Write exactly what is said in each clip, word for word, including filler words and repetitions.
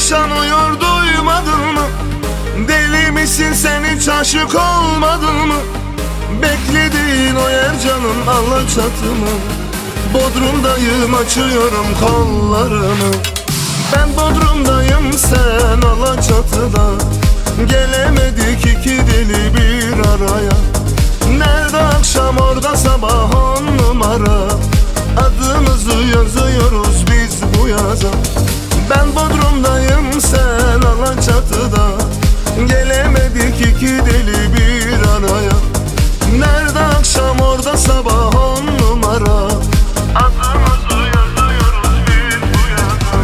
yaşanıyor duymadın mı? Deli misin sen, hiç aşık olmadın mı? Beklediğin o yer canım Alaçatı mı? Bodrum'dayım, açıyorum kollarımı. Ben Bodrum'dayım, sen Alaçatı'da. Gelemedik iki deli bir araya. Nerede akşam orada sabah on numara. Adımızı yazıyoruz biz bu yaza. Ben Bodrum'dayım, sen Alaçatı'da. Gelemedik iki deli bir araya. Nerede akşam orada sabah on numara. Adımızı yazıyoruz biz bu yaza.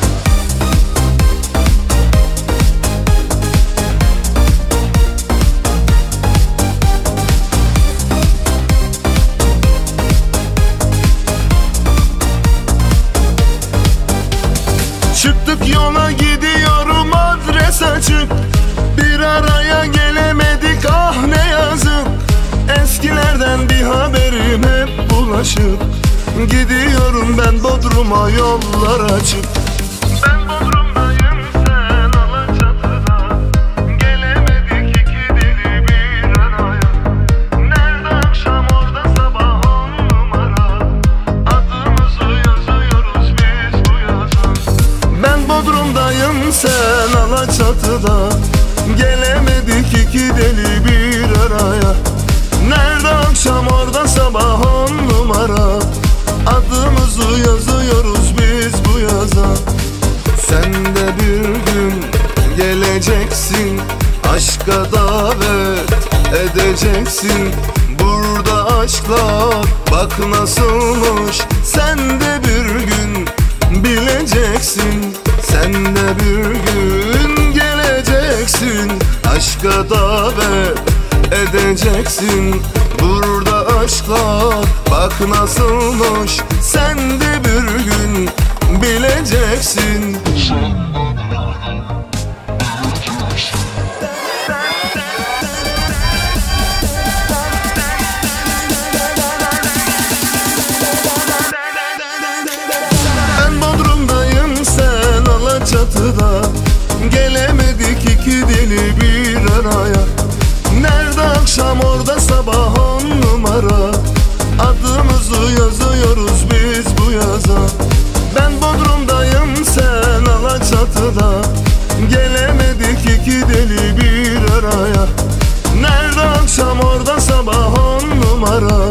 Çıktık yola, gidiyorum adres açık. Bir araya gelemedik, ah ne yazık. Eskilerden bir haberim hep bulaşık. Gidiyorum ben Bodrum'a, yollar açık. Ben Bodrum'dayım, sen Alaçatı'da. Gelemedik iki deli bir araya. Nerede akşam orada sabah on numara. Adımızı yazıyoruz biz bu yaza. Ben Bodrum'dayım, sen Alaçatı'da. Gelemedik iki deli bir araya. Nerede akşam orada sabah on numara. Adımızı yazıyoruz biz bu yaza. Sen de bir gün geleceksin, aşka davet edeceksin. Burada aşklar bak nasılmış. Sen de bir gün bileceksin. Sen de bir gün geleceksin, aşka davet edeceksin. Burada aşklar bak nasılmış. Sen de bir gün bileceksin. Ben Bodrum'dayım, sen Alaçatı'da. Gelemedik iki deli bir araya. Nerede akşam orada sabah on numara. Adımızı yazıyoruz biz bu yaza. Ben Bodrum'dayım, sen Alaçatı'da. Gelemedik iki deli bir araya. Nerede akşam orada sabah on numara.